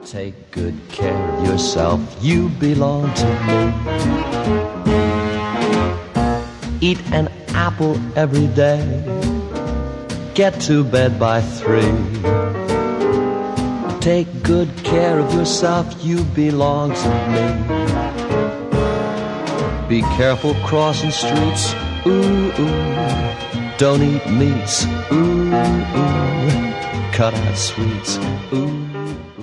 Take good care of yourself, you belong to me. Eat an apple every day. Get to bed by 3. Take good care of yourself, you belong to me. Be careful crossing streets, ooh, ooh. Don't eat meats, ooh, ooh. Cut out sweets, ooh.